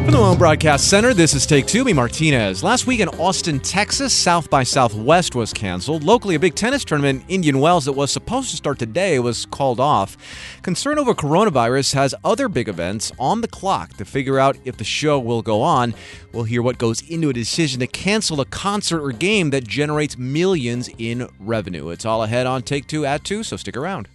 From the Lone Broadcast Center, this is Take Two. Me, Martinez. Last week in Austin, Texas, South by Southwest was canceled. Locally, a big tennis tournament in Indian Wells that was supposed to start today was called off. Concern over coronavirus has other big events on the clock to figure out if the show will go on. We'll hear what goes into a decision to cancel a concert or game that generates millions in revenue. It's all ahead on Take Two at 2, so stick around.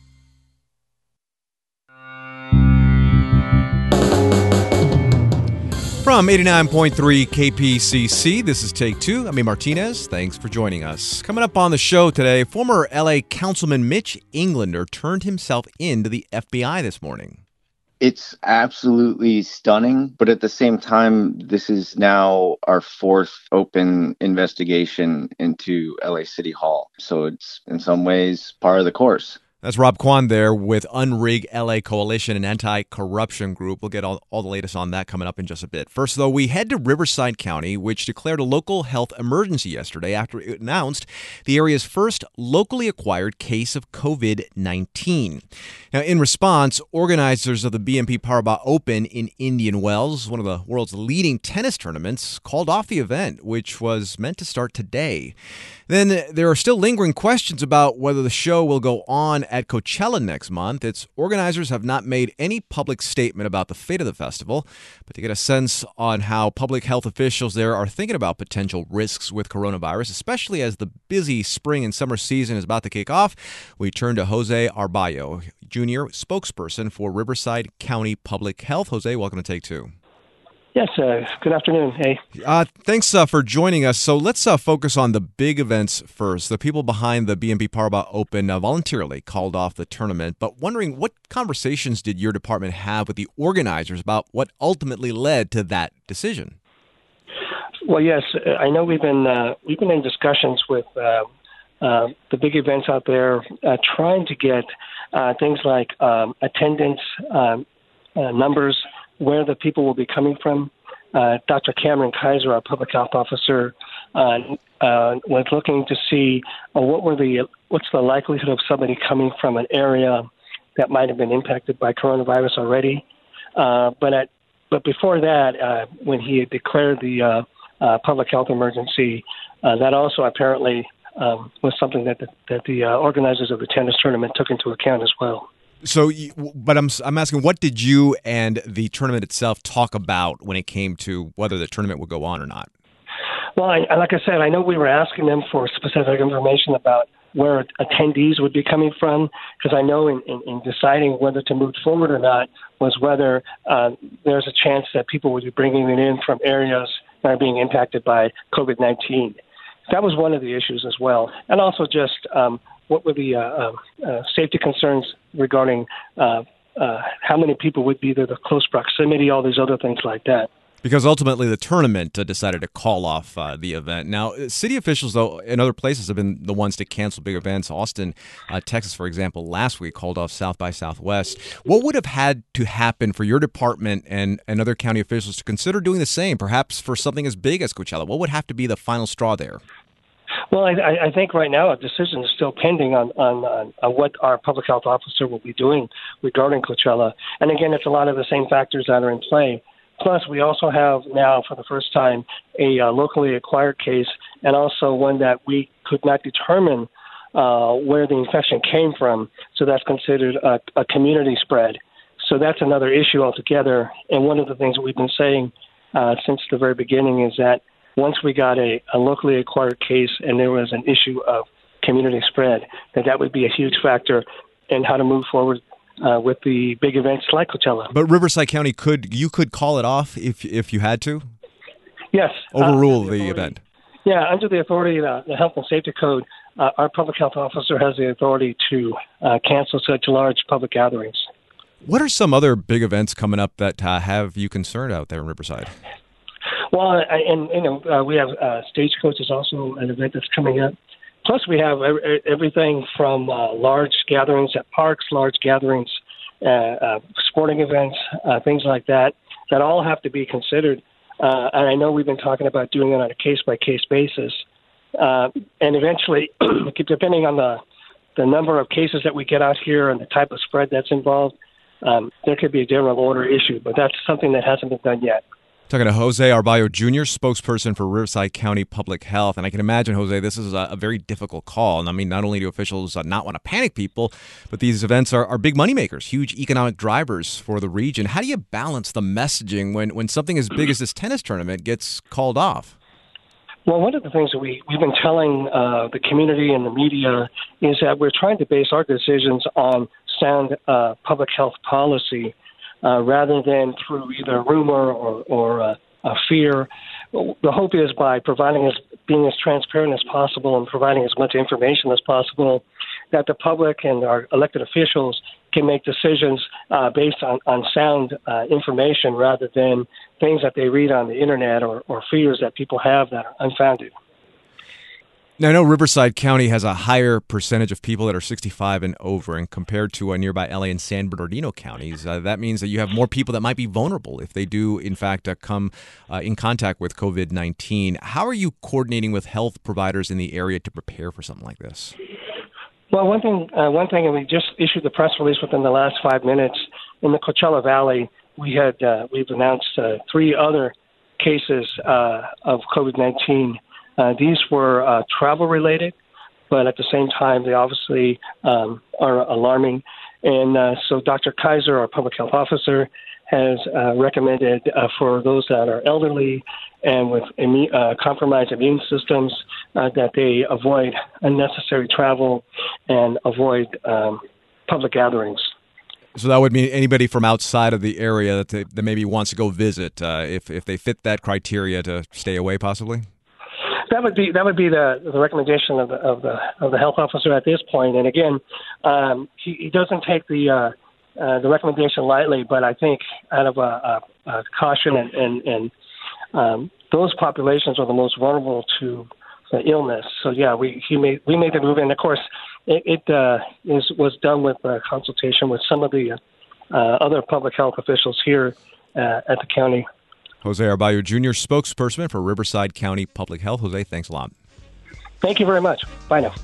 From 89.3 KPCC, this is Take Two. I'm Martinez. Thanks for joining us. Coming up on the show today, former LA Councilman Mitch Englander turned himself in to the FBI this morning. It's absolutely stunning, but at the same time, this is now our fourth open investigation into LA City Hall. So it's in some ways par of the course. That's Rob Kwan there with Unrig LA Coalition, an anti-corruption group. We'll get all the latest on that coming up in just a bit. First, though, we head to Riverside County, which declared a local health emergency yesterday after it announced the area's first locally acquired case of COVID-19. Now, in response, organizers of the BNP Paribas Open in Indian Wells, one of the world's leading tennis tournaments, called off the event, which was meant to start today. Then there are still lingering questions about whether the show will go on at Coachella next month. Its organizers have not made any public statement about the fate of the festival, but to get a sense on how public health officials there are thinking about potential risks with coronavirus, especially as the busy spring and summer season is about to kick off, we turn to Jose Arballo, Jr., spokesperson for Riverside County Public Health. Jose, welcome to Take Two. Yes, good afternoon. Hey. Thanks for joining us. So let's focus on the big events first. The people behind the BNP Paribas Open voluntarily called off the tournament, but wondering what conversations did your department have with the organizers about what ultimately led to that decision? Well, yes, I know we've been in discussions with the big events out there, trying to get things like attendance numbers, where the people will be coming from. Dr. Cameron Kaiser, our public health officer, was looking to see what's the likelihood of somebody coming from an area that might have been impacted by coronavirus already. But before that, when he had declared the public health emergency, that also apparently was something that the organizers of the tennis tournament took into account as well. So, but I'm asking, what did you and the tournament itself talk about when it came to whether the tournament would go on or not? Well, like I said, I know we were asking them for specific information about where attendees would be coming from, because I know in deciding whether to move forward or not was whether there's a chance that people would be bringing it in from areas that are being impacted by COVID-19. That was one of the issues as well. And also just what were the safety concerns regarding how many people would be there, the close proximity, all these other things like that. Because ultimately the tournament decided to call off the event. Now, city officials, though, in other places have been the ones to cancel big events. Austin, Texas, for example, last week called off South by Southwest. What would have had to happen for your department and other county officials to consider doing the same, perhaps for something as big as Coachella? What would have to be the final straw there? Well, I think right now a decision is still pending on what our public health officer will be doing regarding Coachella. And again, it's a lot of the same factors that are in play. Plus, we also have now, for the first time, a locally acquired case, and also one that we could not determine where the infection came from. So that's considered a community spread. So that's another issue altogether. And one of the things that we've been saying since the very beginning is that once we got a locally acquired case and there was an issue of community spread, that would be a huge factor in how to move forward with the big events like Coachella. But Riverside County could call it off if you had to? Yes. Overrule the event? Yeah, under the authority of the Health and Safety Code, our public health officer has the authority to cancel such large public gatherings. What are some other big events coming up that have you concerned out there in Riverside? Well, we have Stagecoach is also an event that's coming up. Plus, we have everything from large gatherings at parks, large gatherings, sporting events, things like that all have to be considered. And I know we've been talking about doing it on a case-by-case basis. And eventually, depending on the number of cases that we get out here and the type of spread that's involved, there could be a general order issue. But that's something that hasn't been done yet. Talking to Jose Arballo Jr., spokesperson for Riverside County Public Health. And I can imagine, Jose, this is a very difficult call. And I mean, not only do officials not want to panic people, but these events are big moneymakers, huge economic drivers for the region. How do you balance the messaging when something as big as this tennis tournament gets called off? Well, one of the things that we've been telling the community and the media is that we're trying to base our decisions on sound public health policy rather than through either rumor or fear. The hope is by being as transparent as possible and providing as much information as possible that the public and our elected officials can make decisions based on sound information rather than things that they read on the internet or fears that people have that are unfounded. Now, I know Riverside County has a higher percentage of people that are 65 and over, and compared to nearby LA and San Bernardino counties, that means that you have more people that might be vulnerable if they do, in fact, come in contact with COVID-19. How are you coordinating with health providers in the area to prepare for something like this? Well, one thing, and we just issued the press release within the last 5 minutes. In the Coachella Valley, we've announced 3 other cases of COVID-19. These were travel-related, but at the same time, they obviously are alarming. And so Dr. Kaiser, our public health officer, has recommended for those that are elderly and with compromised immune systems that they avoid unnecessary travel and avoid public gatherings. So that would mean anybody from outside of the area that maybe wants to go visit, if they fit that criteria, to stay away possibly? That would be the recommendation of the health officer at this point. And again, he doesn't take the recommendation lightly, but I think out of a caution and those populations are the most vulnerable to the illness. So yeah, we made the move, and of course it was done with consultation with some of the other public health officials here at the county. Jose Arballo Jr., spokesperson for Riverside County Public Health. Jose, thanks a lot. Thank you very much. Bye now.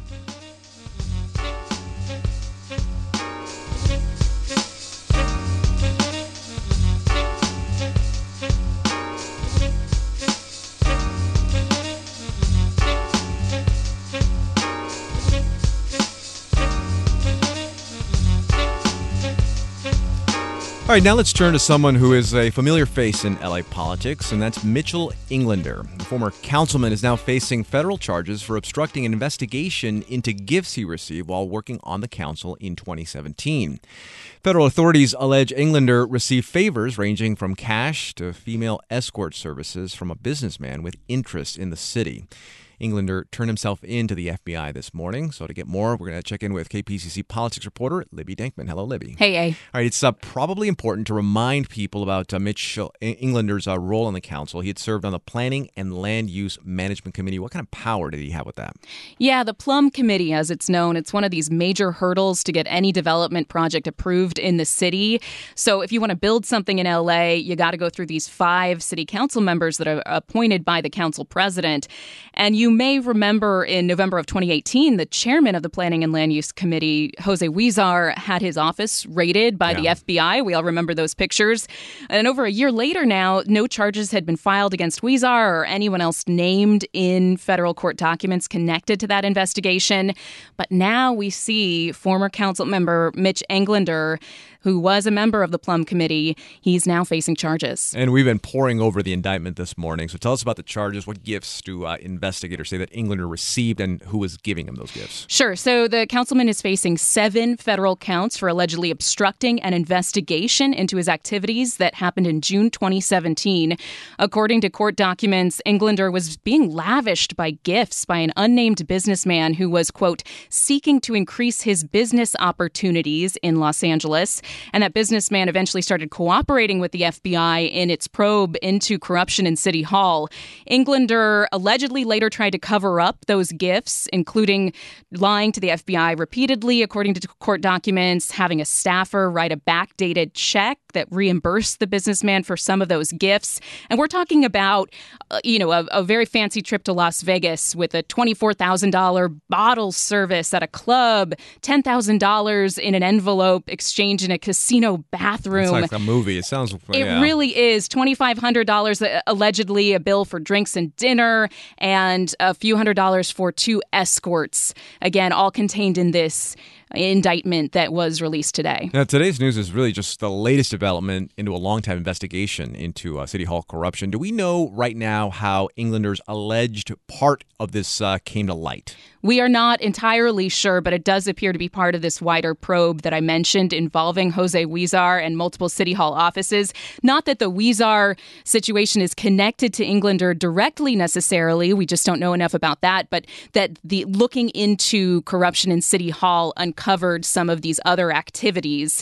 All right, now let's turn to someone who is a familiar face in LA politics, and that's Mitchell Englander. The former councilman is now facing federal charges for obstructing an investigation into gifts he received while working on the council in 2017. Federal authorities allege Englander received favors ranging from cash to female escort services from a businessman with interests in the city. Englander turned himself in to the FBI this morning. So to get more, we're going to check in with KPCC politics reporter Libby Denkman. Hello, Libby. Hey, A. All right, it's probably important to remind people about Mitch Englander's role on the council. He had served on the Planning and Land Use Management Committee. What kind of power did he have with that? Yeah, the Plum Committee, as it's known, it's one of these major hurdles to get any development project approved in the city. So if you want to build something in LA, you got to go through these 5 city council members that are appointed by the council president. And you may remember in November of 2018, the chairman of the Planning and Land Use Committee, Jose Huizar, had his office raided by the FBI. We all remember those pictures. And over a year later now, no charges had been filed against Huizar or anyone else named in federal court documents connected to that investigation. But now we see former council member Mitch Englander, who was a member of the Plum Committee. He's now facing charges. And we've been poring over the indictment this morning. So tell us about the charges. What gifts do investigators say that Englander received, and who was giving him those gifts? Sure. So the councilman is facing 7 federal counts for allegedly obstructing an investigation into his activities that happened in June 2017. According to court documents, Englander was being lavished by gifts by an unnamed businessman who was, quote, seeking to increase his business opportunities in Los Angeles. And that businessman eventually started cooperating with the FBI in its probe into corruption in City Hall. Englander allegedly later tried tried to cover up those gifts, including lying to the FBI repeatedly, according to court documents, having a staffer write a backdated check that reimbursed the businessman for some of those gifts. And we're talking about, a very fancy trip to Las Vegas with a $24,000 bottle service at a club, $10,000 in an envelope exchange in a casino bathroom. It's like a movie. It sounds. It really is. $2,500 allegedly a bill for drinks and dinner, and a few $100s for 2 escorts. Again, all contained in this indictment that was released today. Now, today's news is really just the latest development into a long-time investigation into City Hall corruption. Do we know right now how Englander's alleged part of this came to light? We are not entirely sure, but it does appear to be part of this wider probe that I mentioned involving Jose Huizar and multiple City Hall offices. Not that the Huizar situation is connected to Englander directly necessarily. We just don't know enough about that, but that the looking into corruption in City Hall uncovered some of these other activities.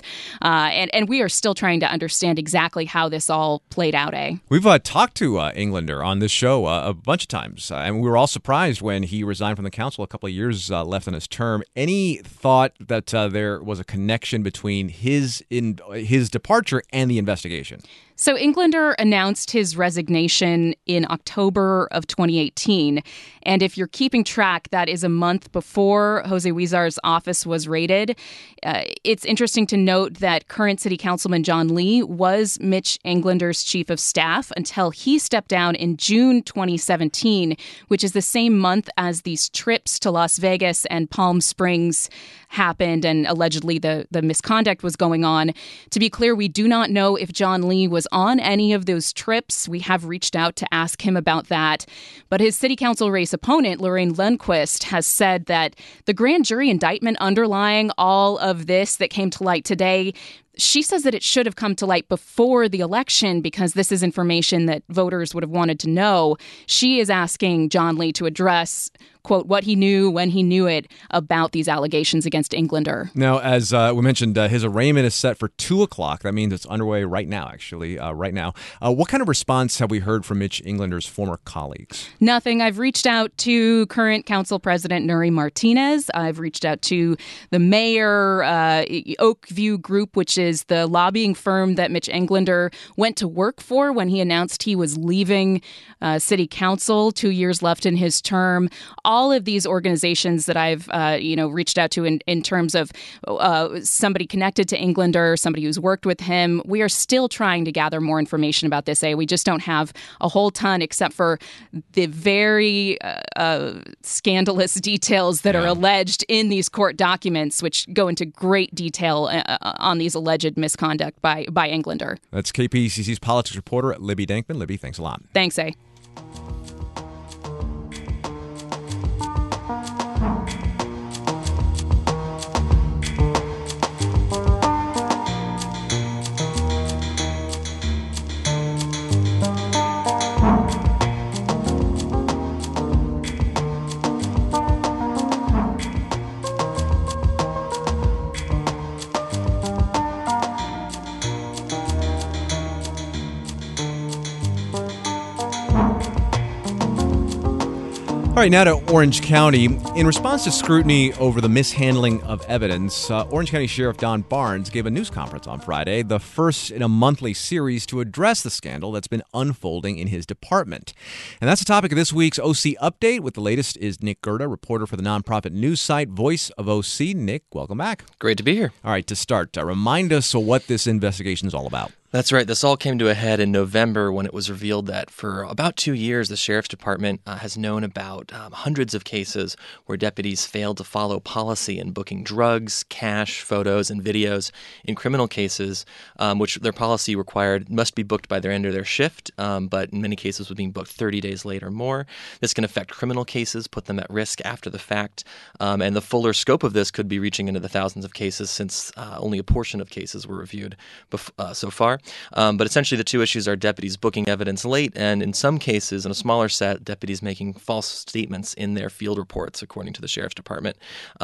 And we are still trying to understand exactly how this all played out, We've talked to Englander on this show a bunch of times, and we were all surprised when he resigned from the council. A couple of years left in his term. Any thought that there was a connection between his departure and the investigation? So Englander announced his resignation in October of 2018. And if you're keeping track, that is a month before Jose Huizar's office was raided. It's interesting to note that current City Councilman John Lee was Mitch Englander's chief of staff until he stepped down in June 2017, which is the same month as these trips to Las Vegas and Palm Springs happened and allegedly the misconduct was going on. To be clear, we do not know if John Lee was on any of those trips. We have reached out to ask him about that. But his city council race opponent, Lorraine Lundquist, has said that the grand jury indictment underlying all of this that came to light today, she says that it should have come to light before the election because this is information that voters would have wanted to know. She is asking John Lee to address, quote, what he knew when he knew it about these allegations against Englander. Now, as we mentioned, his arraignment is set for 2 o'clock. That means it's underway right now, actually, right now. What kind of response have we heard from Mitch Englander's former colleagues? Nothing. I've reached out to current council president Nury Martinez. I've reached out to the mayor, Oakview Group, which is the lobbying firm that Mitch Englander went to work for when he announced he was leaving city council, 2 years left in his term. All of these organizations that I've reached out to in terms of somebody connected to Englander, somebody who's worked with him, we are still trying to gather more information about this. We just don't have a whole ton except for the very scandalous details that are alleged in these court documents, which go into great detail on these alleged misconduct by Englander. That's KPCC's politics reporter, Libby Dankman. Libby, thanks a lot. Thanks, All right, now to Orange County. In response to scrutiny over the mishandling of evidence, Orange County Sheriff Don Barnes gave a news conference on Friday, the first in a monthly series to address the scandal that's been unfolding in his department. And that's the topic of this week's OC Update. With the latest is Nick Gerda, reporter for the nonprofit news site Voice of OC. Nick, welcome back. Great to be here. All right, to start, remind us what this investigation is all about. That's right. This all came to a head in November when it was revealed that for about 2 years, the Sheriff's Department has known about hundreds of cases where deputies failed to follow policy in booking drugs, cash, photos, and videos in criminal cases, which their policy required must be booked by their end of their shift, but in many cases was being booked 30 days late or more. This can affect criminal cases, put them at risk after the fact, and the fuller scope of this could be reaching into the thousands of cases since only a portion of cases were reviewed so far. far. But essentially, the two issues are deputies booking evidence late, and in some cases, in a smaller set, deputies making false statements in their field reports, according to the Sheriff's Department.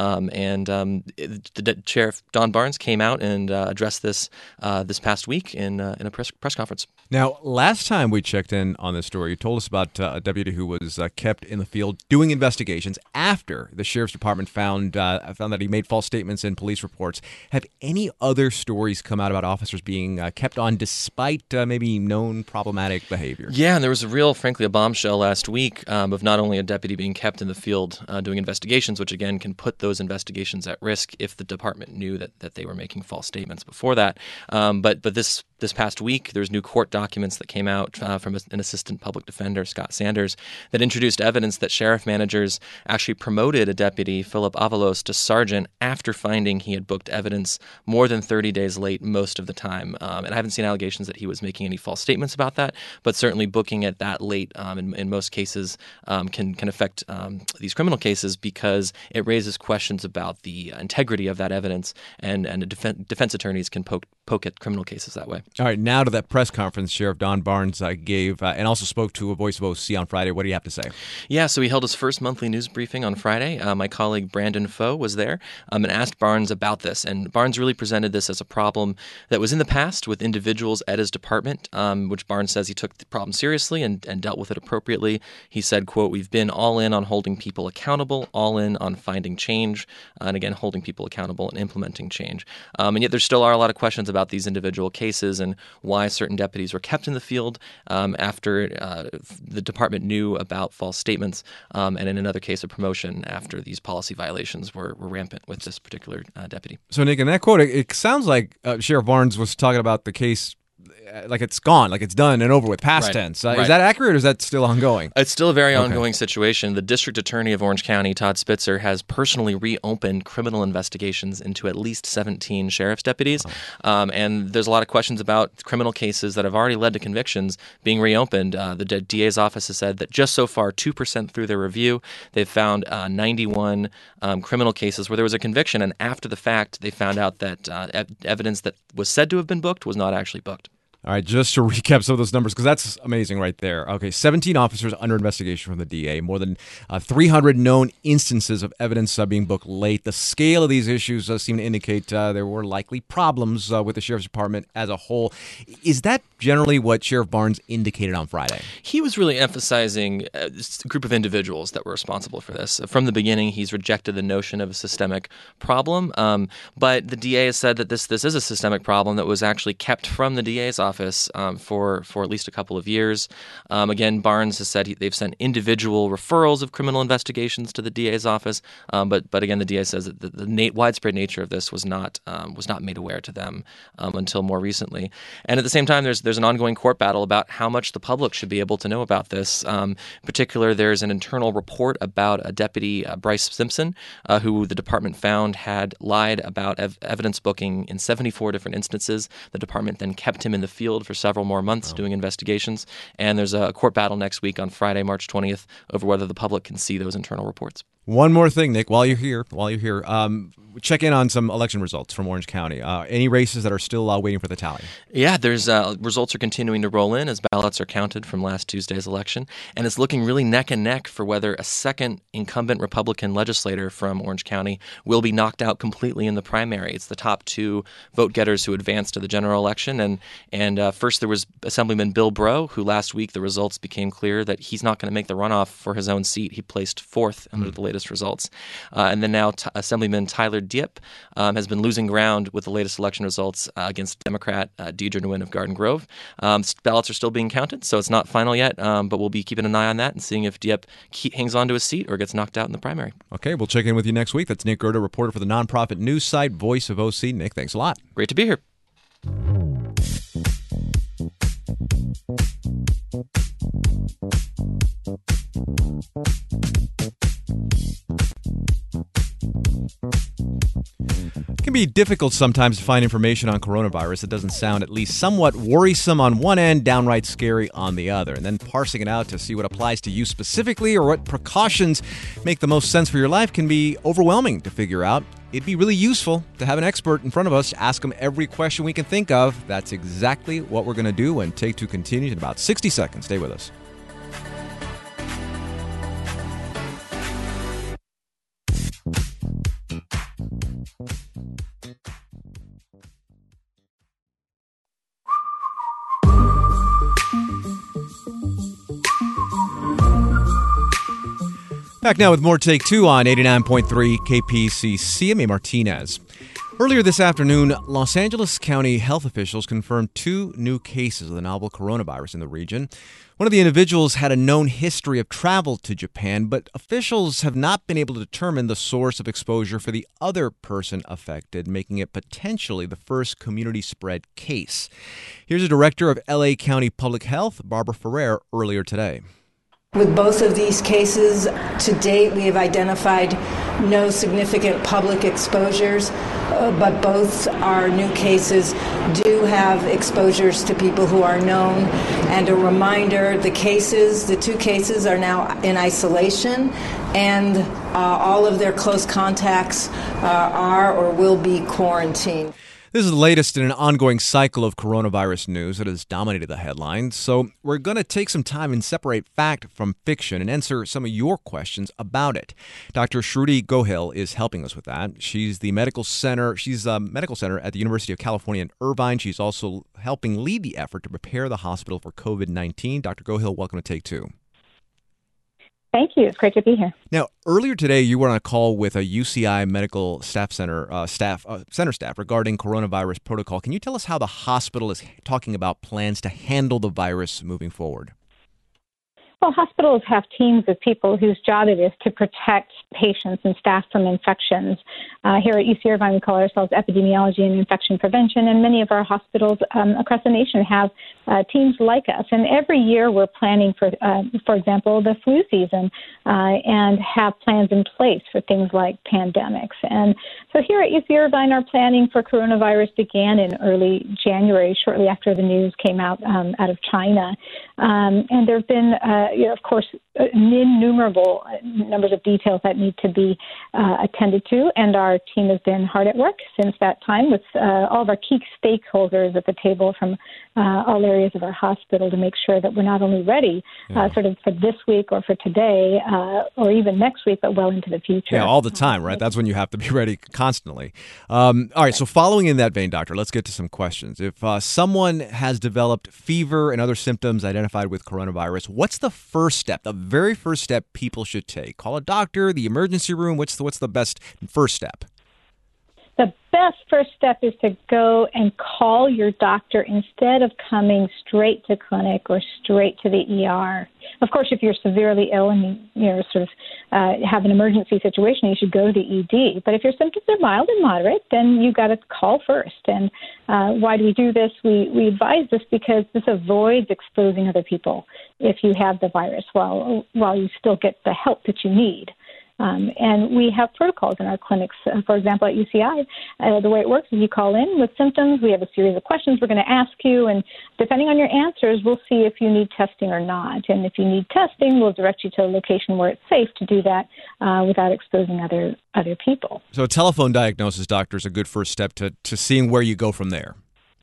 Sheriff Don Barnes came out and addressed this past week in a press conference. Now, last time we checked in on this story, you told us about a deputy who was kept in the field doing investigations after the Sheriff's Department found that he made false statements in police reports. Have any other stories come out about officers being kept on despite maybe known problematic behavior? Yeah, and there was frankly, a bombshell last week of not only a deputy being kept in the field doing investigations, which again can put those investigations at risk if the department knew that they were making false statements before that. But this past week, there's new court documents that came out from an assistant public defender, Scott Sanders, that introduced evidence that sheriff managers actually promoted a deputy, Philip Avalos, to sergeant after finding he had booked evidence more than 30 days late most of the time. And I haven't seen allegations that he was making any false statements about that, but certainly booking it that late in most cases can affect these criminal cases because it raises questions about the integrity of that evidence, and defense attorneys can poke at criminal cases that way. All right, now to that press conference Sheriff Don Barnes gave and also spoke to a Voice of OC on Friday. What do you have to say? Yeah, so he held his first monthly news briefing on Friday. My colleague Brandon Foe was there and asked Barnes about this. And Barnes really presented this as a problem that was in the past with individuals at his department, which Barnes says he took the problem seriously and dealt with it appropriately. He said, quote, "We've been all in on holding people accountable, all in on finding change, and again, holding people accountable and implementing change." And yet there still are a lot of questions about these individual cases and why certain deputies were kept in the field after the department knew about false statements, and in another case, a promotion after these policy violations were rampant with this particular deputy. So, Nick, in that quote, it sounds like Sheriff Barnes was talking about the case like it's gone, like it's done and over with, past tense. Is that accurate, or is that still ongoing? It's still a very ongoing situation. The district attorney of Orange County, Todd Spitzer, has personally reopened criminal investigations into at least 17 sheriff's deputies. And there's a lot of questions about criminal cases that have already led to convictions being reopened. The DA's office has said that just so far, 2% through their review, they've found 91 criminal cases where there was a conviction, and after the fact, they found out that evidence that was said to have been booked was not actually booked. All right, just to recap some of those numbers, because that's amazing right there. Okay, 17 officers under investigation from the DA, more than 300 known instances of evidence being booked late. The scale of these issues seem to indicate there were likely problems with the Sheriff's Department as a whole. Is that generally what Sheriff Barnes indicated on Friday? He was really emphasizing a group of individuals that were responsible for this. From the beginning, he's rejected the notion of a systemic problem, but the DA has said that this is a systemic problem that was actually kept from the DA's office for at least a couple of years. Again, Barnes has said they've sent individual referrals of criminal investigations to the DA's office, but again, the DA says that the widespread nature of this was not made aware to them until more recently. And at the same time, there's an ongoing court battle about how much the public should be able to know about this. In particular, there's an internal report about a deputy, Bryce Simpson, who the department found had lied about evidence booking in 74 different instances. The department then kept him in the field for several more months doing investigations. And there's a court battle next week on Friday, March 20th, over whether the public can see those internal reports. One more thing, Nick, while you're here, check in on some election results from Orange County. Any races that are still waiting for the tally? Yeah, there's results are continuing to roll in as ballots are counted from last Tuesday's election, and it's looking really neck and neck for whether a second incumbent Republican legislator from Orange County will be knocked out completely in the primary. It's the top two vote getters who advanced to the general election, and first there was Assemblyman Bill Breaux, who last week the results became clear that he's not going to make the runoff for his own seat. He placed fourth under the latest results. And then now Assemblyman Tyler Diep has been losing ground with the latest election results against Democrat Deidre Nguyen of Garden Grove. Ballots are still being counted, so it's not final yet, but we'll be keeping an eye on that and seeing if Diep hangs on to his seat or gets knocked out in the primary. Okay, we'll check in with you next week. That's Nick Gerda, reporter for the nonprofit news site Voice of OC. Nick, thanks a lot. Great to be here. can be difficult sometimes to find information on coronavirus that doesn't sound at least somewhat worrisome on one end, downright scary on the other. And then parsing it out to see what applies to you specifically or what precautions make the most sense for your life can be overwhelming to figure out. It'd be really useful to have an expert in front of us to ask them every question we can think of. That's exactly what we're going to do when Take Two continues in about 60 seconds. Stay with us. Back now with more Take Two on 89.3 KPCC. I'm A. Martinez. Earlier this afternoon, Los Angeles County health officials confirmed 2 new cases of the novel coronavirus in the region. One of the individuals had a known history of travel to Japan, but officials have not been able to determine the source of exposure for the other person affected, making it potentially the first community spread case. Here's the director of LA County Public Health, Barbara Ferrer, earlier today. With both of these cases, to date, we have identified no significant public exposures, but both our new cases do have exposures to people who are known. And a reminder, the 2 cases are now in isolation, and all of their close contacts are or will be quarantined. This is the latest in an ongoing cycle of coronavirus news that has dominated the headlines. So we're going to take some time and separate fact from fiction and answer some of your questions about it. Dr. Shruti Gohil is helping us with that. She's a medical center at the University of California in Irvine. She's also helping lead the effort to prepare the hospital for COVID-19. Dr. Gohil, welcome to Take Two. Thank you. It's great to be here. Now, earlier today, you were on a call with a UCI Medical Staff Center staff regarding coronavirus protocol. Can you tell us how the hospital is talking about plans to handle the virus moving forward? Well, hospitals have teams of people whose job it is to protect patients and staff from infections. Here at UC Irvine, we call ourselves Epidemiology and Infection Prevention, and many of our hospitals across the nation have teams like us. And every year we're planning for example, the flu season and have plans in place for things like pandemics. And so here at UC Irvine, our planning for coronavirus began in early January, shortly after the news came out of China. And there have been of course, innumerable numbers of details that need to be attended to, and our team has been hard at work since that time with all of our key stakeholders at the table from all areas of our hospital to make sure that we're not only ready sort of for this week or for today or even next week, but well into the future. Yeah, all the time, right? That's when you have to be ready constantly. All right, so following in that vein, Doctor, let's get to some questions. If someone has developed fever and other symptoms identified with coronavirus, what's the first step, the very first step people should take? Call a doctor, the emergency room. What's the best first step? The best first step is to go and call your doctor instead of coming straight to clinic or straight to the ER. Of course, if you're severely ill and you have an emergency situation, you should go to the ED. But if your symptoms are mild and moderate, then you've got to call first. And why do we do this? We advise this because this avoids exposing other people if you have the virus while you still get the help that you need. And we have protocols in our clinics. For example, at UCI, the way it works is you call in with symptoms. We have a series of questions we're going to ask you, and depending on your answers, we'll see if you need testing or not. And if you need testing, we'll direct you to a location where it's safe to do that without exposing other people. So a telephone diagnosis, doctor, is a good first step to seeing where you go from there.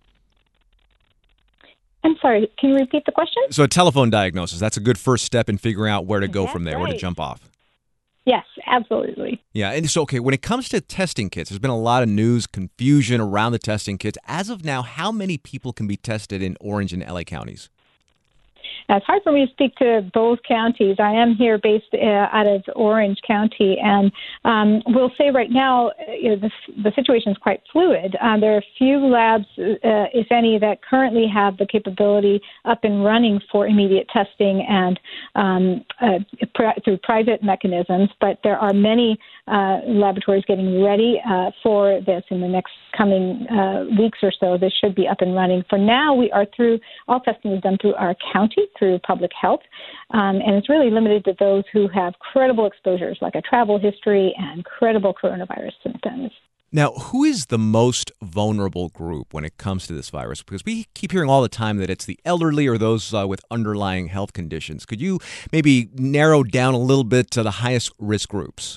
I'm sorry, can you repeat the question? So a telephone diagnosis, that's a good first step in figuring out where to go from there, where to jump off. Yes, absolutely. Yeah, and so, okay, when it comes to testing kits, there's been a lot of news, confusion around the testing kits. As of now, how many people can be tested in Orange and LA counties? It's hard for me to speak to both counties. I am here based out of Orange County, and we'll say right now the situation is quite fluid. There are a few labs, if any, that currently have the capability up and running for immediate testing and through private mechanisms, but there are many laboratories getting ready for this in the next coming weeks or so. This should be up and running. For now, we are all testing is done through our county, through public health, and it's really limited to those who have credible exposures, like a travel history and credible coronavirus symptoms. Now, who is the most vulnerable group when it comes to this virus? Because we keep hearing all the time that it's the elderly or those with underlying health conditions. Could you maybe narrow down a little bit to the highest risk groups?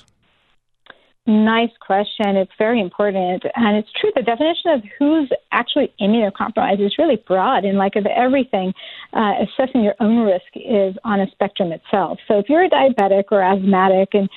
Nice question. It's very important. And it's true, the definition of who's actually immunocompromised is really broad. And like of everything, assessing your own risk is on a spectrum itself. So if you're a diabetic or asthmatic and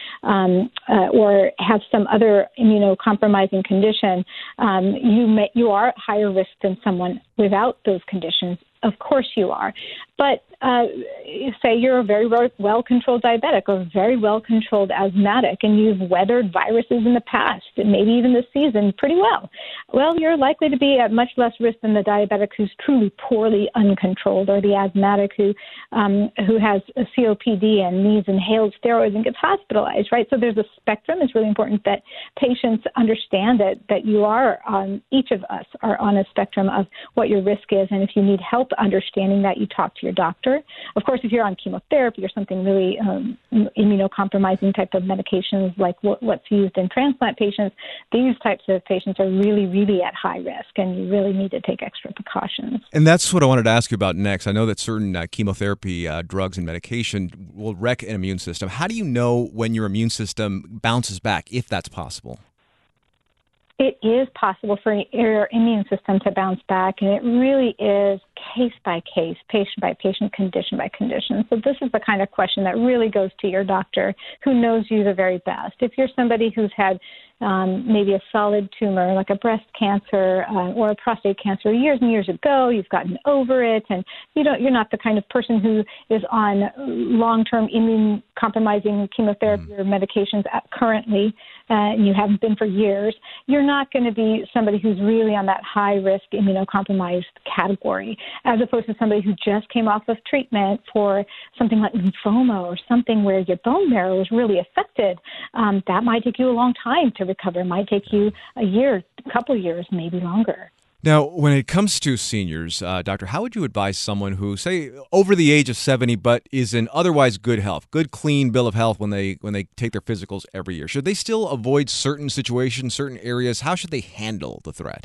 or have some other immunocompromising condition, you are at higher risk than someone without those conditions. Of course you are. But say you're a very well-controlled diabetic or very well-controlled asthmatic and you've weathered viruses in the past, and maybe even this season, pretty well. Well, you're likely to be at much less risk than the diabetic who's truly poorly uncontrolled, or the asthmatic who has a COPD and needs inhaled steroids and gets hospitalized, right? So there's a spectrum. It's really important that patients understand that you are each of us are on a spectrum of what your risk is, and if you need help understanding that, you talk to your doctor. Of course, if you're on chemotherapy or something really immunocompromising type of medications like what's used in transplant patients, these types of patients are really, really at high risk, and you really need to take extra precautions. And that's what I wanted to ask you about next. I know that certain chemotherapy drugs and medication will wreck an immune system. How do you know when your immune system bounces back, if that's possible? It is possible for your immune system to bounce back, and it really is case by case, patient by patient, condition by condition. So this is the kind of question that really goes to your doctor who knows you the very best. If you're somebody who's had maybe a solid tumor like a breast cancer or a prostate cancer years and years ago, you've gotten over it, and you're not the kind of person who is on long-term immune compromising chemotherapy or medications currently, and you haven't been for years, you're not going to be somebody who's really on that high-risk immunocompromised category, as opposed to somebody who just came off of treatment for something like lymphoma or something where your bone marrow is really affected. That might take you a long time to recover. It might take you a year, a couple of years, maybe longer. Now, when it comes to seniors, Doctor, how would you advise someone who, say, over the age of 70 but is in otherwise good health, good, clean bill of health when they take their physicals every year? Should they still avoid certain situations, certain areas? How should they handle the threat?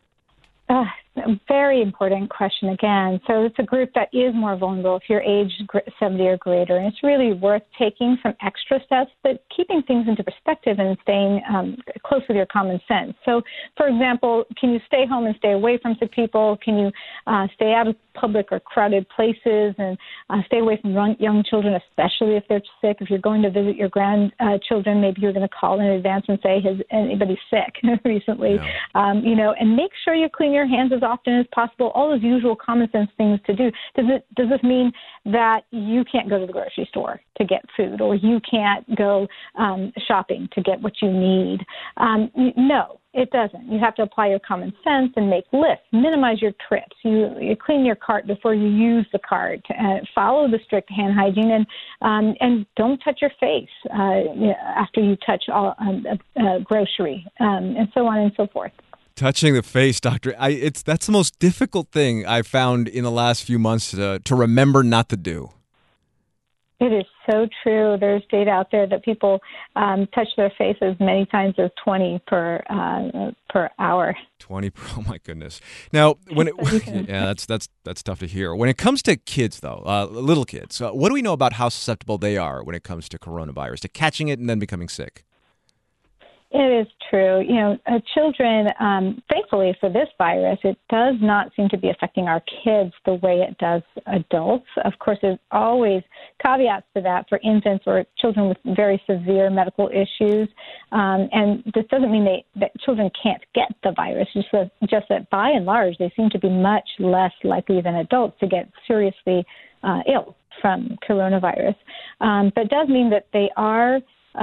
A very important question again. So it's a group that is more vulnerable if you're age 70 or greater, and it's really worth taking some extra steps, but keeping things into perspective and staying close with your common sense. So, for example, can you stay home and stay away from sick people? Can you stay out of public or crowded places and stay away from young children, especially if they're sick? If you're going to visit your grandchildren, maybe you're going to call in advance and say, has anybody sick recently? Yeah. And make sure you clean your hands as often as possible, all those usual common sense things to do. Does this mean that you can't go to the grocery store to get food, or you can't go shopping to get what you need? No, it doesn't. You have to apply your common sense and make lists, minimize your trips. You clean your cart before you use the cart, follow the strict hand hygiene, and don't touch your face after you touch grocery, and so on and so forth. Touching the face, Doctor, that's the most difficult thing I've found in the last few months to remember not to do. It is so true. There's data out there that people touch their face as many times as 20 per hour. 20 oh my goodness. Now, that's tough to hear. When it comes to kids, though, little kids, what do we know about how susceptible they are when it comes to coronavirus, to catching it and then becoming sick? It is true. Children, thankfully for this virus, it does not seem to be affecting our kids the way it does adults. Of course, there's always caveats to that for infants or children with very severe medical issues. And this doesn't mean that children can't get the virus, just that by and large, they seem to be much less likely than adults to get seriously ill from coronavirus. But it does mean that they are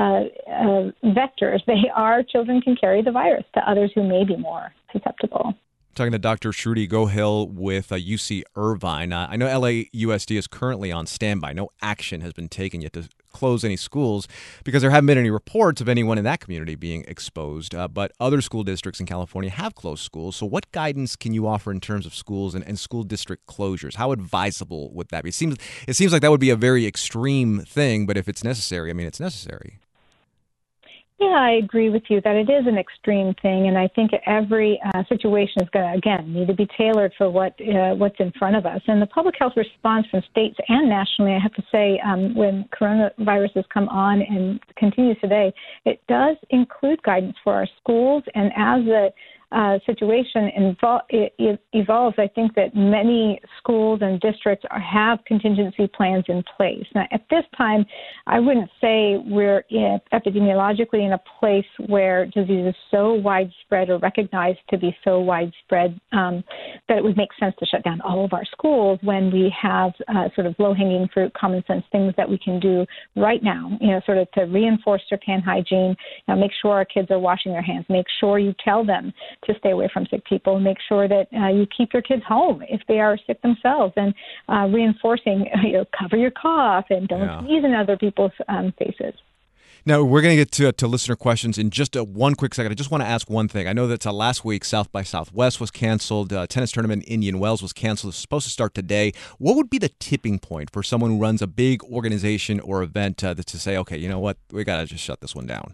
vectors. Children can carry the virus to others who may be more susceptible. Talking to Dr. Shruti Gohil with UC Irvine. I know LAUSD is currently on standby. No action has been taken yet to close any schools because there haven't been any reports of anyone in that community being exposed. But other school districts in California have closed schools. So what guidance can you offer in terms of schools and school district closures? How advisable would that be? It seems like that would be a very extreme thing, but if it's necessary, it's necessary. Yeah, I agree with you that it is an extreme thing, and I think every situation is going to, again, need to be tailored for what's in front of us. And the public health response from states and nationally, I have to say, when coronavirus has come on and continues today, it does include guidance for our schools. And as the situation evolves, I think that many schools and districts have contingency plans in place. Now, at this time, I wouldn't say we're epidemiologically in a place where disease is so widespread or recognized to be so widespread that it would make sense to shut down all of our schools when we have sort of low-hanging fruit, common sense things that we can do right now, sort of to reinforce their hand hygiene, make sure our kids are washing their hands, make sure you tell them to stay away from sick people, make sure that you keep your kids home if they are sick themselves, and reinforcing, cover your cough and don't sneeze in other people's faces. Now, we're going to get to listener questions in just one quick second. I just want to ask one thing. I know that last week, South by Southwest was canceled. Tennis tournament in Indian Wells was canceled. It's supposed to start today. What would be the tipping point for someone who runs a big organization or event to say, okay, you know what, we got to just shut this one down?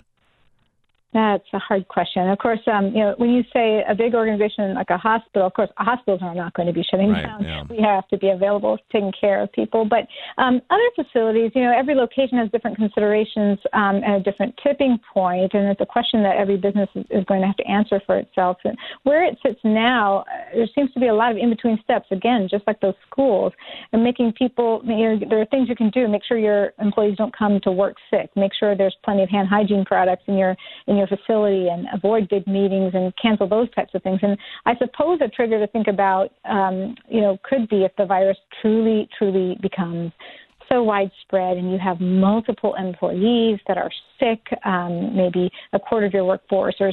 That's a hard question. Of course, when you say a big organization like a hospital, of course, hospitals are not going to be shutting down. Yeah. We have to be available, taking care of people. But other facilities, every location has different considerations and a different tipping point, and it's a question that every business is going to have to answer for itself. And where it sits now, there seems to be a lot of in-between steps, again, just like those schools, and making people, there are things you can do. Make sure your employees don't come to work sick. Make sure there's plenty of hand hygiene products in your facility, and avoid big meetings and cancel those types of things. And I suppose a trigger to think about, could be if the virus truly becomes so widespread and you have multiple employees that are sick, maybe a quarter of your workforce or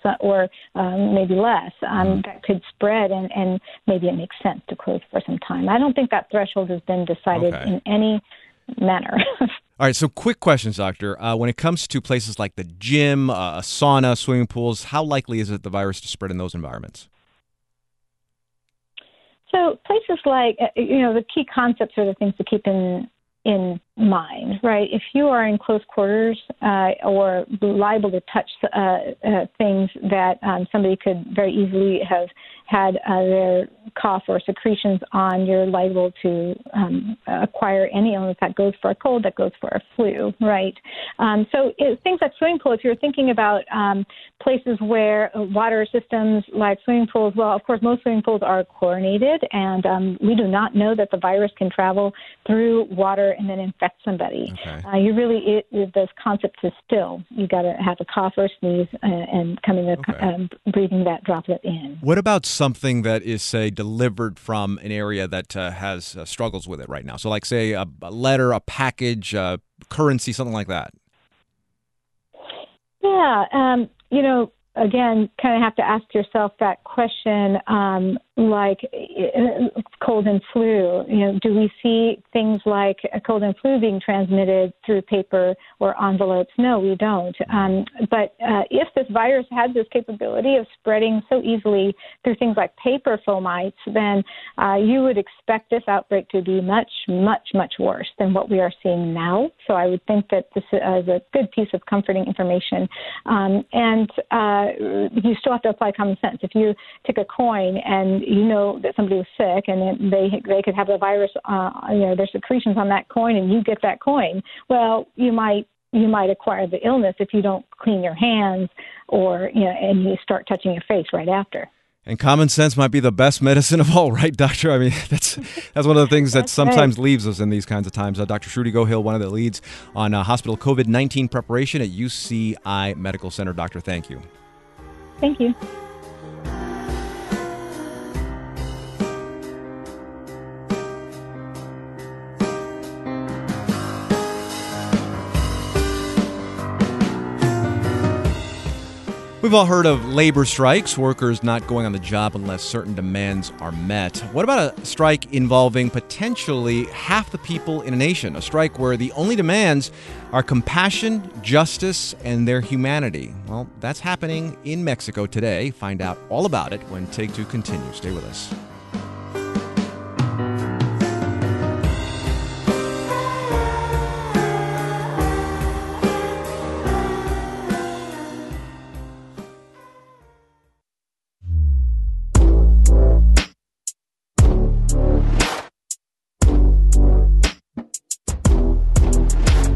maybe less, that could spread, and maybe it makes sense to close for some time. I don't think that threshold has been decided in any manner. All right, so quick questions, Doctor. When it comes to places like the gym, a sauna, swimming pools, how likely is it the virus to spread in those environments? So places like, the key concepts are the things to keep in mind, right? If you are in close quarters or liable to touch things that somebody could very easily have had their cough or secretions on, you're liable to acquire any illness. That goes for a cold, that goes for a flu, right? Things like swimming pools, if you're thinking about places where water systems like swimming pools, well, of course, most swimming pools are chlorinated, and we do not know that the virus can travel through water and then infect somebody. Okay. This concept is still, you got to have a cough or sneeze and breathing that droplet in. What about something that is, say, delivered from an area that has struggles with it right now? So like, say, a letter, a package, currency, something like that. Yeah. Again, kind of have to ask yourself that question, like cold and flu. Do we see things like a cold and flu being transmitted through paper or envelopes? No, we don't. But if this virus had this capability of spreading so easily through things like paper fomites, then you would expect this outbreak to be much, much, much worse than what we are seeing now. So I would think that this is a good piece of comforting information. You still have to apply common sense. If you take a coin and you know that somebody was sick and they could have the virus, their secretions on that coin, and you get that coin, well, you might acquire the illness if you don't clean your hands and you start touching your face right after. And common sense might be the best medicine of all, right, Doctor? I mean, that's one of the things that sometimes leaves us in these kinds of times. Dr. Shruti Gohil, one of the leads on hospital COVID-19 preparation at UCI Medical Center. Doctor, thank you. Thank you. We've all heard of labor strikes, workers not going on the job unless certain demands are met. What about a strike involving potentially half the people in a nation? A strike where the only demands are compassion, justice, and their humanity. Well, that's happening in Mexico today. Find out all about it when Take Two continues. Stay with us.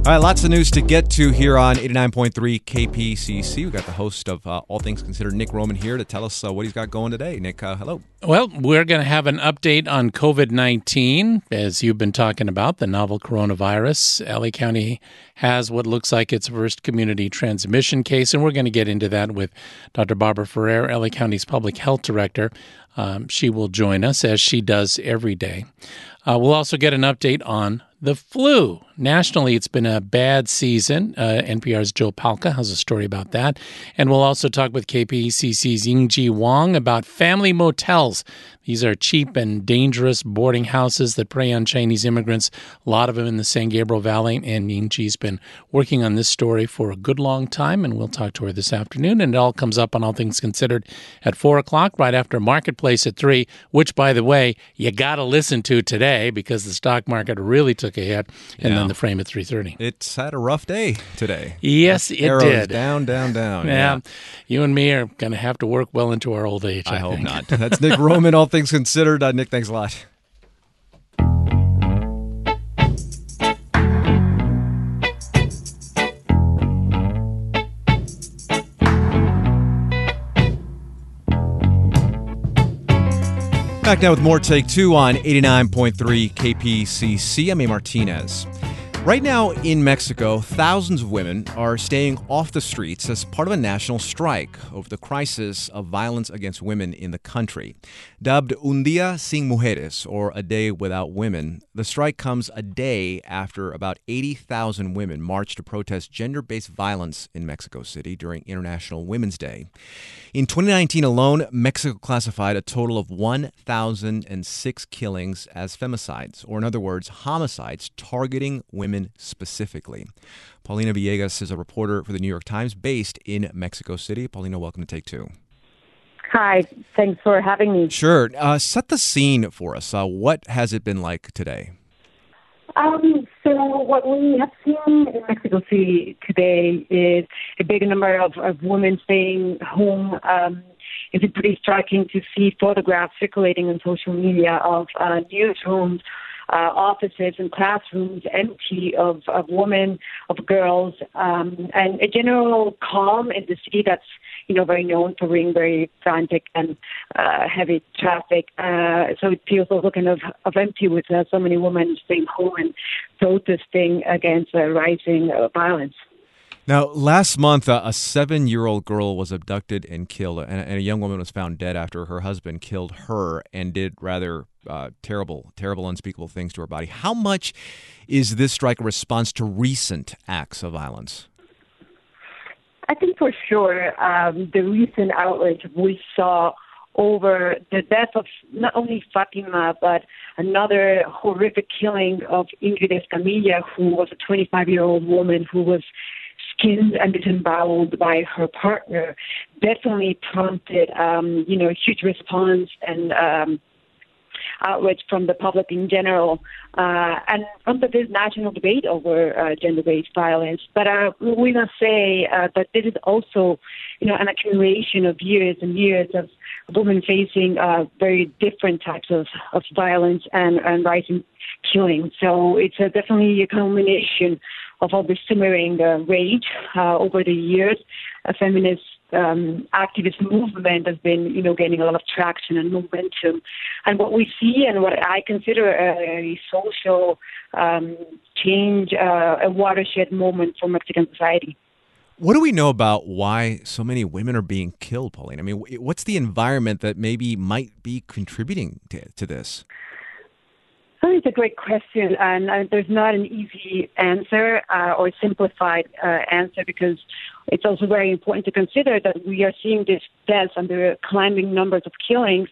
All right, lots of news to get to here on 89.3 KPCC. We've got the host of All Things Considered, Nick Roman, here to tell us what he's got going today. Nick, hello. Well, we're going to have an update on COVID-19, as you've been talking about, the novel coronavirus. LA County has what looks like its first community transmission case, and we're going to get into that with Dr. Barbara Ferrer, LA County's Public Health Director. She will join us, as she does every day. We'll also get an update on the flu. Nationally, it's been a bad season. NPR's Joe Palca has a story about that. And we'll also talk with KPCC's Yingji Wang about family motels. These are cheap and dangerous boarding houses that prey on Chinese immigrants, a lot of them in the San Gabriel Valley. And Yingji's been working on this story for a good long time, and we'll talk to her this afternoon. And it all comes up on All Things Considered at 4 o'clock, right after Marketplace at 3, which, by the way, you got to listen to today because the stock market really took a hit. And then the Frame at 3:30. It's had a rough day today. Yes, it Arrows did. Down, down, down. Yeah. You and me are going to have to work well into our old age, I hope think. not. That's Nick Roman, All Things Considered. Nick, thanks a lot. Back now with more Take Two on 89.3 KPCC. I'm A. Martinez. Right now in Mexico, thousands of women are staying off the streets as part of a national strike over the crisis of violence against women in the country. Dubbed Un Día Sin Mujeres, or A Day Without Women, the strike comes a day after about 80,000 women marched to protest gender-based violence in Mexico City during International Women's Day. In 2019 alone, Mexico classified a total of 1,006 killings as femicides, or in other words, homicides targeting women specifically. Paulina Villegas is a reporter for the New York Times based in Mexico City. Paulina, welcome to Take Two. Hi, thanks for having me. Sure. Set the scene for us. What has it been like today? So what we have seen in Mexico City today is a big number of women staying home. It's pretty striking to see photographs circulating on social media of newsrooms, offices and classrooms empty of women, of girls, and a general calm in the city that's, very known for being very frantic and heavy traffic. So it feels also kind of empty with so many women staying home and protesting against rising violence. Now, last month, a 7-year-old girl was abducted and killed, and a young woman was found dead after her husband killed her and did rather terrible, unspeakable things to her body. How much is this strike a response to recent acts of violence? I think for sure the recent outrage we saw over the death of not only Fatima, but another horrific killing of Ingrid Escamilla, who was a 25-year-old woman who was skinned and disemboweled by her partner, definitely prompted, a huge response and outrage from the public in general, and prompted this national debate over gender-based violence. But we must say that this is also, an accumulation of years and years of women facing very different types of violence and rising killing. So it's definitely a combination of all this simmering rage over the years. A feminist activist movement has been, gaining a lot of traction and momentum. And what we see and what I consider a social change, a watershed moment for Mexican society. What do we know about why so many women are being killed, Pauline? I mean, what's the environment that maybe might be contributing to this? I think it's a great question, and there's not an easy answer or simplified answer, because it's also very important to consider that we are seeing these deaths and the climbing numbers of killings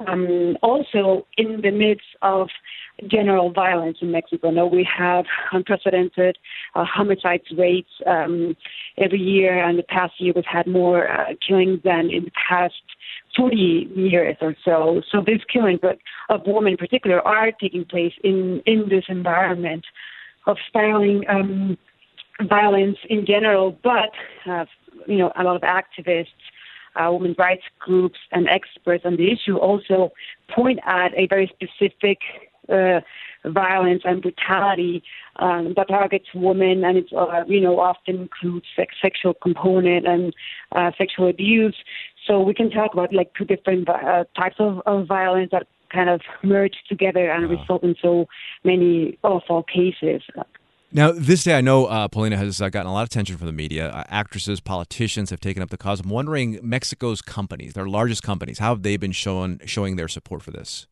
also in the midst of general violence in Mexico. Now we have unprecedented homicide rates every year, and the past year we've had more killings than in the past 40 years or so. So these killings of women in particular are taking place in this environment of spiraling violence in general, but a lot of activists, women's rights groups and experts on the issue also point at a very specific violence and brutality that targets women, and it's often includes sexual component and sexual abuse. So we can talk about like two different types of violence that kind of merge together and result in so many awful cases. Now, this day, I know Paulina has gotten a lot of attention from the media. Actresses, politicians have taken up the cause. I'm wondering, Mexico's companies, their largest companies, how have they been showing their support for this?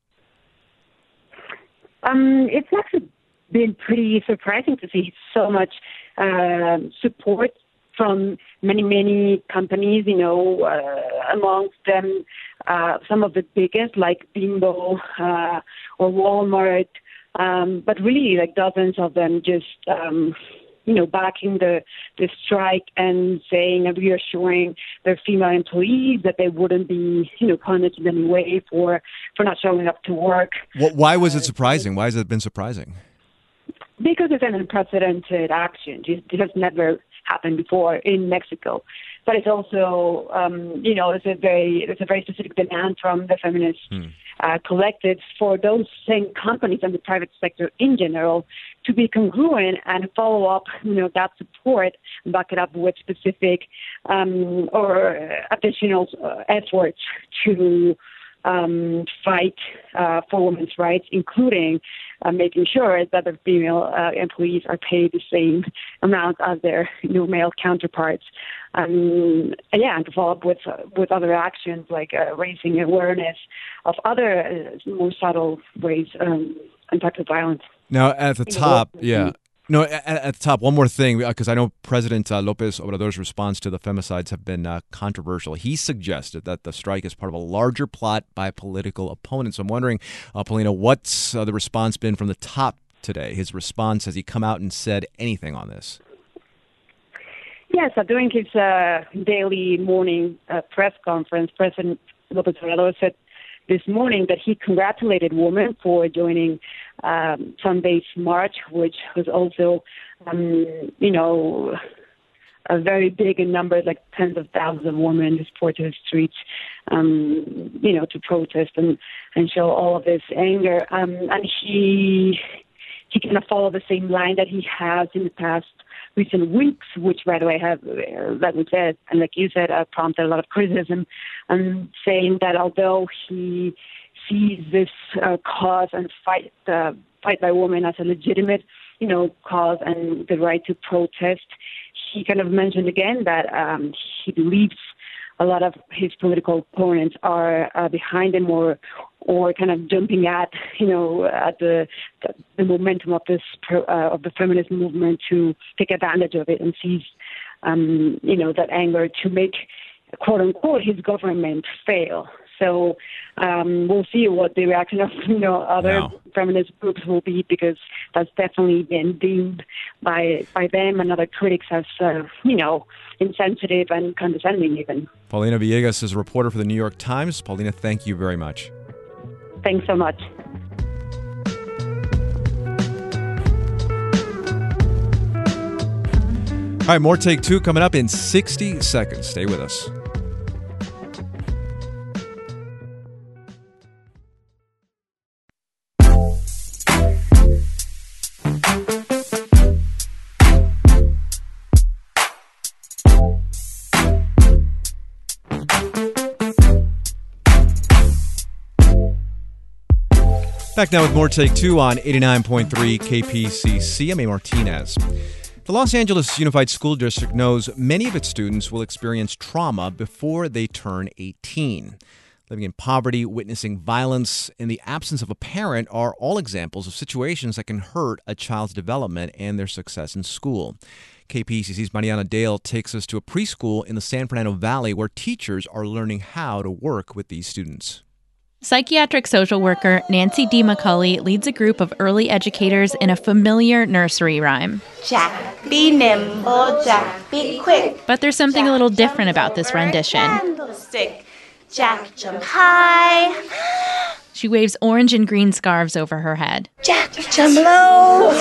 It's actually been pretty surprising to see so much support from many companies, amongst them some of the biggest like Bimbo or Walmart, but really like dozens of them just, backing the strike and saying and reassuring their female employees that they wouldn't be, punished in any way for not showing up to work. Why was it surprising? Why has it been surprising? Because it's an unprecedented action. It has never happened before in Mexico. But it's also, there's a very specific demand from the feminist collectives for those same companies and the private sector in general to be congruent and follow up, that support and back it up with specific or additional efforts to fight for women's rights, including making sure that the female employees are paid the same amount as their male counterparts. And to follow up with other actions like raising awareness of other more subtle ways and types of violence. Now, at the top, No, at the top, one more thing, because I know President López Obrador's response to the femicides have been controversial. He suggested that the strike is part of a larger plot by political opponents. I'm wondering, Paulina, what's the response been from the top today? His response, has he come out and said anything on this? Yes, during his daily morning press conference, President López Obrador said this morning that he congratulated women for joining Sunday's march, which was also, a very big in numbers, like tens of thousands of women just poured to the streets, to protest and show all of this anger. And he kind of followed the same line that he has in the past recent weeks, which, by the way, have, like we said, and like you said, prompted a lot of criticism, saying that although he sees this cause and fight by women as a legitimate, cause and the right to protest, he kind of mentioned again that he believes a lot of his political opponents are behind him or kind of jumping at the momentum of this of the feminist movement to take advantage of it and seize that anger to make, quote unquote, his government fail. So we'll see what the reaction of other feminist groups will be, because that's definitely been deemed by them and other critics as insensitive and condescending even. Paulina Villegas is a reporter for the New York Times. Paulina, thank you very much. Thanks so much. All right, more Take Two coming up in 60 seconds. Stay with us. Back now with more Take Two on 89.3 KPCC. I'm A. Martinez. The Los Angeles Unified School District knows many of its students will experience trauma before they turn 18. Living in poverty, witnessing violence, and the absence of a parent are all examples of situations that can hurt a child's development and their success in school. KPCC's Mariana Dale takes us to a preschool in the San Fernando Valley where teachers are learning how to work with these students. Psychiatric social worker Nancy D. McCulley leads a group of early educators in a familiar nursery rhyme. Jack, be nimble, Jack, be quick. But there's something a little different about this rendition. Candlestick. Jack, jump high. She waves orange and green scarves over her head. Jack, jump low.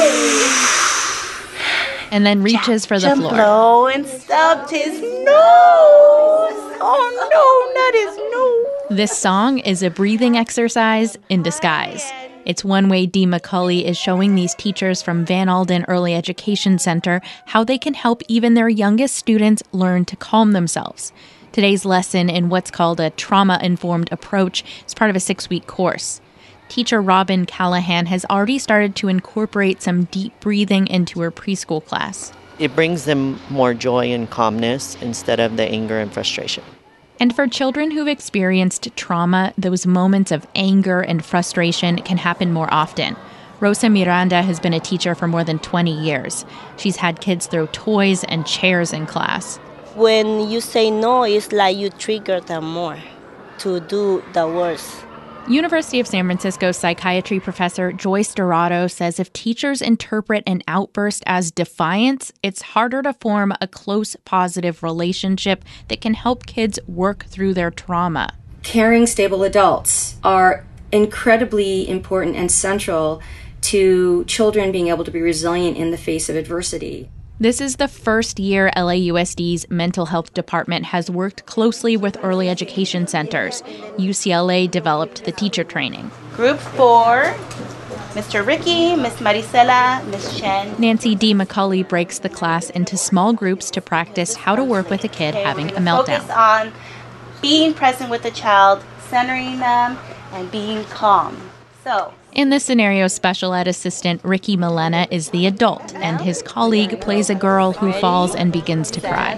And then reaches for the floor. Jump low and stubbed his nose. Oh no, not his nose. This song is a breathing exercise in disguise. It's one way Dee McCulley is showing these teachers from Van Alden Early Education Center how they can help even their youngest students learn to calm themselves. Today's lesson in what's called a trauma-informed approach is part of a 6-week course. Teacher Robin Callahan has already started to incorporate some deep breathing into her preschool class. It brings them more joy and calmness instead of the anger and frustration. And for children who've experienced trauma, those moments of anger and frustration can happen more often. Rosa Miranda has been a teacher for more than 20 years. She's had kids throw toys and chairs in class. When you say no, it's like you trigger them more to do the worst. University of San Francisco psychiatry professor Joyce Dorado says if teachers interpret an outburst as defiance, it's harder to form a close, positive relationship that can help kids work through their trauma. Caring, stable adults are incredibly important and central to children being able to be resilient in the face of adversity. This is the first year LAUSD's mental health department has worked closely with early education centers. UCLA developed the teacher training. Group 4, Mr. Ricky, Miss Maricela, Miss Chen. Nancy Dee McCulley breaks the class into small groups to practice how to work with a kid having a meltdown. Focus on being present with the child, centering them, and being calm. In this scenario, special ed assistant Ricky Milena is the adult, and his colleague plays a girl who falls and begins to cry.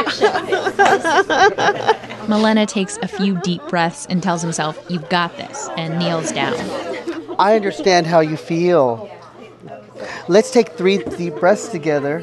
Milena takes a few deep breaths and tells himself, "You've got this," and kneels down. I understand how you feel. Let's take 3 deep breaths together.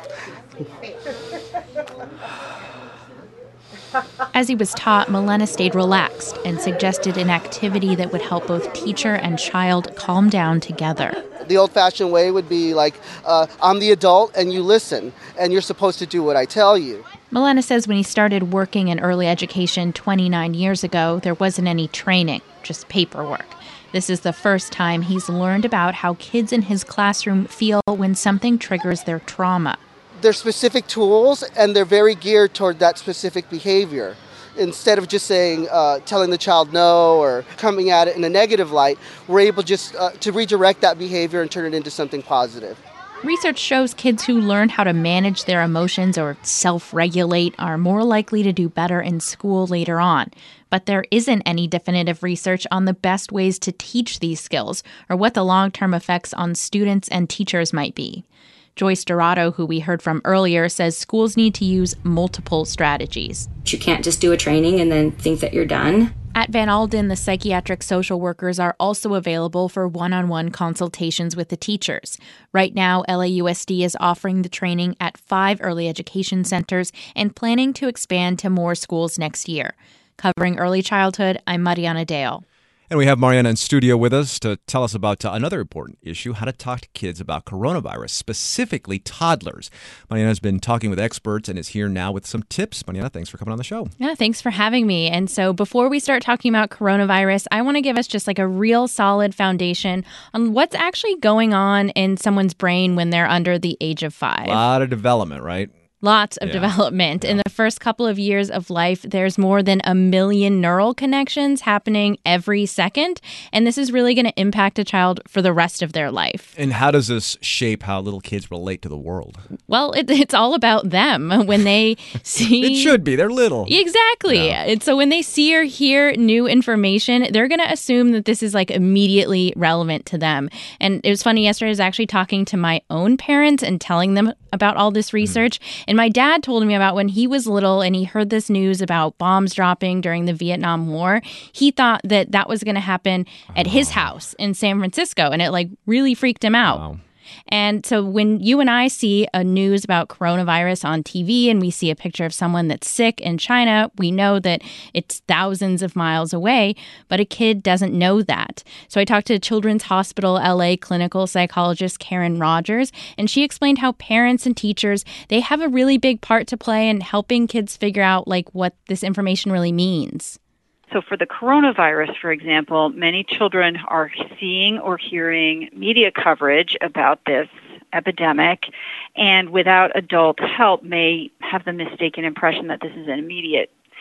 As he was taught, Milena stayed relaxed and suggested an activity that would help both teacher and child calm down together. The old-fashioned way would be like, I'm the adult and you listen, and you're supposed to do what I tell you. Milena says when he started working in early education 29 years ago, there wasn't any training, just paperwork. This is the first time he's learned about how kids in his classroom feel when something triggers their trauma. They're specific tools, and they're very geared toward that specific behavior. Instead of just saying, telling the child no or coming at it in a negative light, we're able just to redirect that behavior and turn it into something positive. Research shows kids who learn how to manage their emotions or self-regulate are more likely to do better in school later on. But there isn't any definitive research on the best ways to teach these skills or what the long-term effects on students and teachers might be. Joyce Dorado, who we heard from earlier, says schools need to use multiple strategies. You can't just do a training and then think that you're done. At Van Alden, the psychiatric social workers are also available for one-on-one consultations with the teachers. Right now, LAUSD is offering the training at 5 early education centers and planning to expand to more schools next year. Covering early childhood, I'm Mariana Dale. And we have Mariana in studio with us to tell us about another important issue, how to talk to kids about coronavirus, specifically toddlers. Mariana's been talking with experts and is here now with some tips. Mariana, thanks for coming on the show. Yeah, thanks for having me. And so before we start talking about coronavirus, I want to give us just like a real solid foundation on what's actually going on in someone's brain when they're under the age of 5. A lot of development, right? Lots of development. In the first couple of years of life, there's more than 1 million neural connections happening every second. And this is really going to impact a child for the rest of their life. And how does this shape how little kids relate to the world? Well, it's all about them. When they see... It should be. They're little. Exactly. Yeah. And so when they see or hear new information, they're going to assume that this is like immediately relevant to them. And it was funny, yesterday I was actually talking to my own parents and telling them about all this research. And my dad told me about when he was little and he heard this news about bombs dropping during the Vietnam War. He thought that that was going to happen at his house in San Francisco. And it like really freaked him out. Wow. And so when you and I see a news about coronavirus on TV and we see a picture of someone that's sick in China, we know that it's thousands of miles away, but a kid doesn't know that. So I talked to Children's Hospital LA clinical psychologist Karen Rogers, and she explained how parents and teachers, they have a really big part to play in helping kids figure out like what this information really means. So for the coronavirus, for example, many children are seeing or hearing media coverage about this epidemic, and without adult help may have the mistaken impression that this is an immediate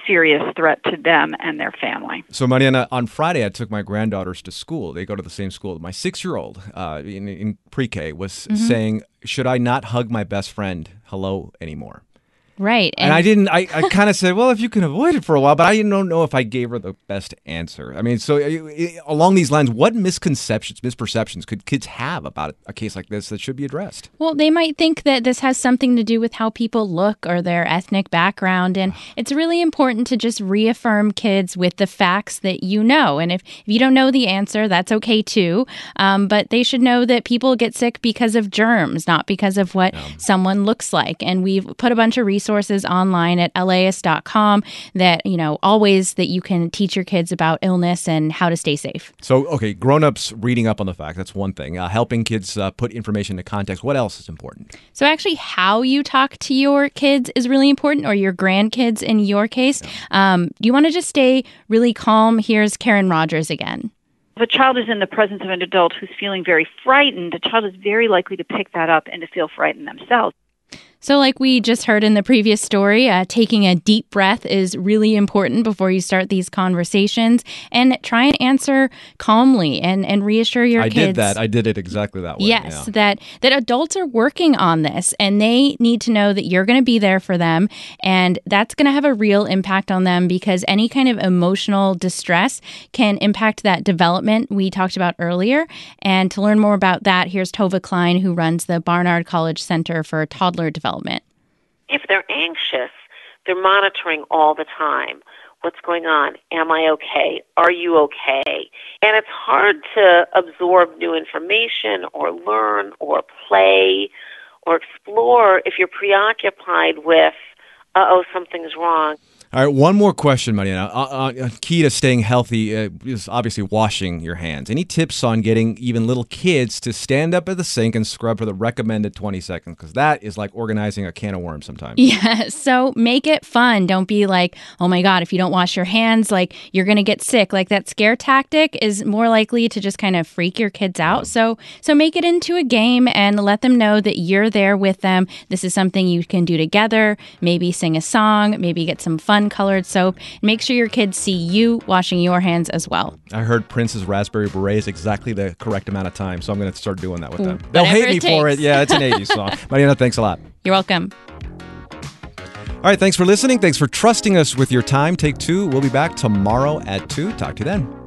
serious threat to them and their family. So, Mariana, on Friday, I took my granddaughters to school. They go to the same school. My 6-year-old in pre-K was saying, should I not hug my best friend hello anymore? Right. And I kind of said, well, if you can avoid it for a while, but I don't know if I gave her the best answer. I mean, so along these lines, what misperceptions could kids have about a case like this that should be addressed? Well, they might think that this has something to do with how people look or their ethnic background. And it's really important to just reaffirm kids with the facts that you know. And if you don't know the answer, that's okay too. But they should know that people get sick because of germs, not because of what someone looks like. And we've put a bunch of resources online at LAist.com that, always that you can teach your kids about illness and how to stay safe. So, okay, grown-ups reading up on the fact, that's one thing. Helping kids put information into context. What else is important? So actually how you talk to your kids is really important, or your grandkids in your case. You want to just stay really calm. Here's Karen Rogers again. If a child is in the presence of an adult who's feeling very frightened, the child is very likely to pick that up and to feel frightened themselves. So like we just heard in the previous story, taking a deep breath is really important before you start these conversations, and try and answer calmly and reassure your kids. I did that. I did it exactly that way. Yes, that adults are working on this, and they need to know that you're going to be there for them, and that's going to have a real impact on them, because any kind of emotional distress can impact that development we talked about earlier. And to learn more about that, here's Tova Klein, who runs the Barnard College Center for Toddler Development. If they're anxious, they're monitoring all the time. What's going on? Am I okay? Are you okay? And it's hard to absorb new information or learn or play or explore if you're preoccupied with, something's wrong. All right, one more question, Mariana. Key to staying healthy is obviously washing your hands. Any tips on getting even little kids to stand up at the sink and scrub for the recommended 20 seconds? Because that is like organizing a can of worms sometimes. Yeah, so make it fun. Don't be like, oh my God, if you don't wash your hands, like you're going to get sick. Like that scare tactic is more likely to just kind of freak your kids out. So make it into a game and let them know that you're there with them. This is something you can do together. Maybe sing a song, maybe get some fun colored soap. Make sure your kids see you washing your hands as well. I heard Prince's Raspberry Beret is exactly the correct amount of time, so I'm going to start doing that with them. They'll hate me for it. Yeah, it's an 80s song. Mariana, thanks a lot. You're welcome. All right, thanks for listening. Thanks for trusting us with your time. Take two. We'll be back tomorrow at 2. Talk to you then.